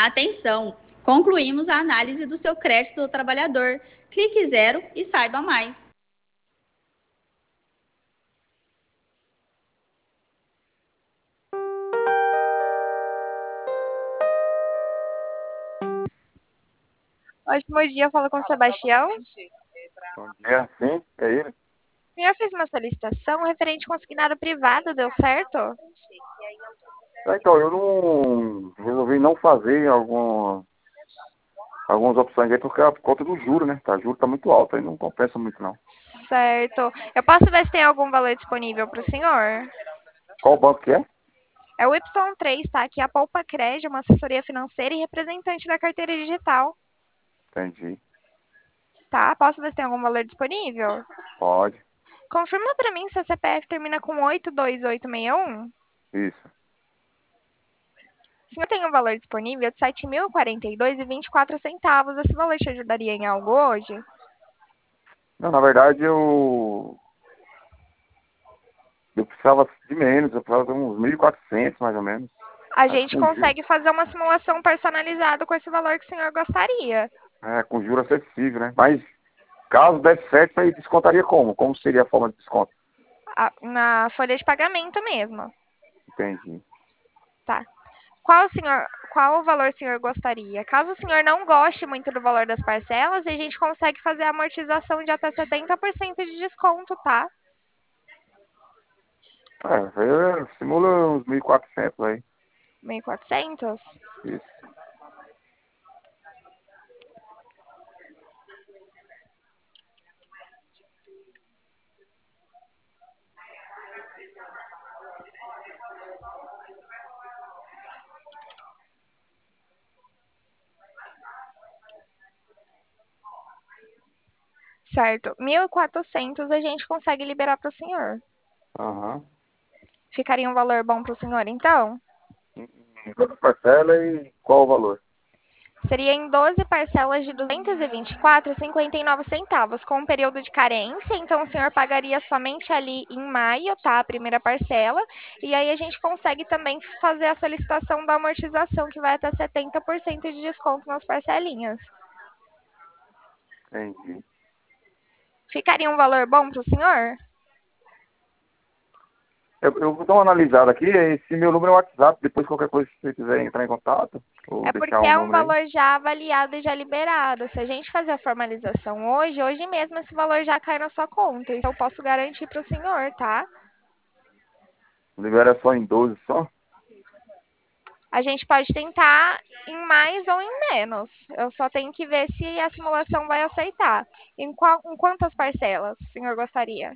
Atenção! Concluímos a análise do seu crédito do trabalhador. Clique zero e saiba mais. Ótimo dia, falo com o Sebastião. Bom dia, sim, é ele. O senhor fez uma solicitação referente ao consignado privado, deu certo? Então, eu não resolvi não fazer algumas opções aí por conta do juro, né? O juro tá muito alto, aí não compensa muito não. Certo. Eu posso ver se tem algum valor disponível para o senhor? Qual banco que é? É o Y3, tá? Aqui é a Poupa Crédito, uma assessoria financeira e representante da carteira digital. Entendi. Tá? Posso ver se tem algum valor disponível? Pode. Confirma para mim se a CPF termina com 82861. Isso. O senhor tem um valor disponível de R$ 7.042,24. Esse valor te ajudaria em algo hoje? Não, na verdade eu precisava de menos, eu precisava de uns 1.400 mais ou menos. A Mas gente consegue fazer uma simulação personalizada com esse valor que o senhor gostaria. com juro acessível, né? Mas caso desse certo, aí descontaria como? Como seria a forma de desconto? Na folha de pagamento mesmo. Entendi. Tá. Qual o valor o senhor gostaria? Caso o senhor não goste muito do valor das parcelas, a gente consegue fazer a amortização de até 70% de desconto, tá? Simula uns 1.400 aí. 1.400? Isso. Certo. 1.400 a gente consegue liberar para o senhor. Aham. Ficaria um valor bom para o senhor, então? Quantas parcelas e qual o valor? Seria em 12 parcelas de R$ 224,59, com um período de carência. Então, o senhor pagaria somente ali em maio, tá? A primeira parcela. E aí, a gente consegue também fazer a solicitação da amortização, que vai até 70% de desconto nas parcelinhas. Entendi. Ficaria um valor bom para o senhor? Eu vou dar uma analisada aqui, esse meu número é o WhatsApp, depois qualquer coisa se você quiser entrar em contato, ou É deixar porque um é um número aí. valor já avaliado e já liberado. Se a gente fazer a formalização hoje mesmo esse valor já cai na sua conta. Então, eu posso garantir para o senhor, tá? Libera só em 12 só? A gente pode tentar em mais ou em menos. Eu só tenho que ver se a simulação vai aceitar. Em quantas parcelas o senhor gostaria?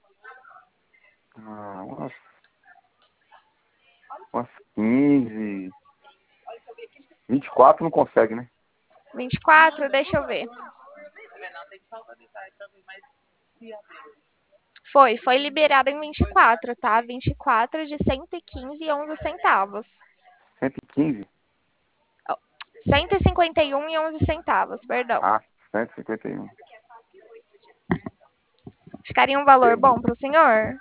Umas 15, 24 não consegue, né? 24? Deixa eu ver. Foi liberado em 24, tá? 24 de 115,11 centavos. 115? 151,11 centavos, perdão. Ah, 151. Ficaria um valor bom para o senhor?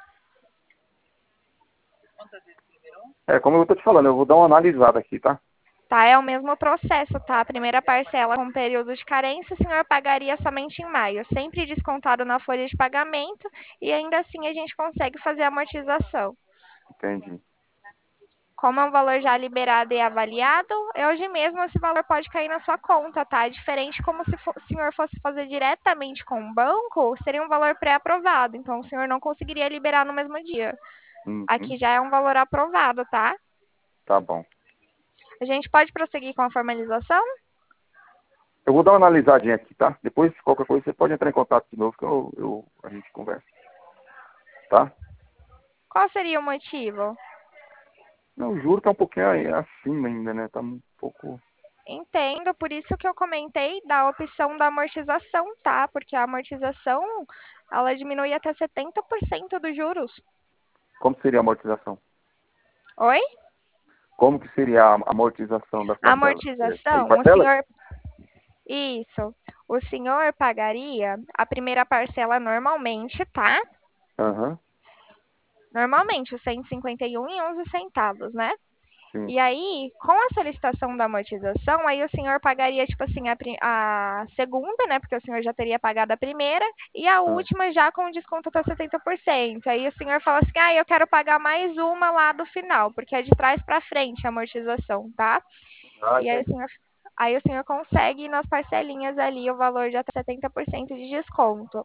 Como eu tô te falando, eu vou dar uma analisada aqui, tá? Tá, é o mesmo processo, tá? A primeira parcela com período de carência, o senhor pagaria somente em maio, sempre descontado na folha de pagamento, e ainda assim a gente consegue fazer a amortização. Entendi. Como é um valor já liberado e avaliado, hoje mesmo esse valor pode cair na sua conta, tá? Diferente como se o senhor fosse fazer diretamente com o banco, seria um valor pré-aprovado, então o senhor não conseguiria liberar no mesmo dia. Uhum. Aqui já é um valor aprovado, tá? Tá bom. A gente pode prosseguir com a formalização? Eu vou dar uma analisadinha aqui, tá? Depois, qualquer coisa, você pode entrar em contato de novo que a gente conversa. Tá? Qual seria o motivo? Não, o juro tá um pouquinho acima ainda, né? Tá um pouco... Entendo, por isso que eu comentei da opção da amortização, tá? Porque a amortização, ela diminui até 70% dos juros. Como seria a amortização? Oi? Como que seria a amortização das A parcelas? Em amortização, parcelas? isso, o senhor pagaria a primeira parcela normalmente, tá? Aham. Normalmente, os 151,11 centavos, né? Sim. E aí, com a solicitação da amortização, aí o senhor pagaria, tipo assim, a segunda, né? Porque o senhor já teria pagado a primeira, e a última já com desconto até 70%. Aí o senhor fala assim, eu quero pagar mais uma lá do final, porque é de trás para frente a amortização, tá? E aí o senhor consegue nas parcelinhas ali o valor de até 70% de desconto.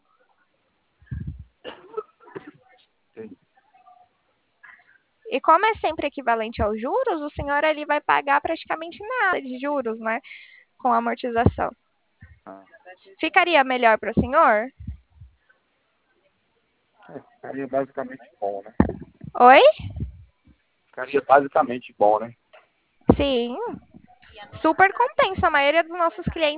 Sim. E como é sempre equivalente aos juros, o senhor ali vai pagar praticamente nada de juros, né? Com a amortização. Ficaria melhor para o senhor? Ficaria basicamente bom, né? Oi? Ficaria basicamente bom, né? Sim. Super compensa. A maioria dos nossos clientes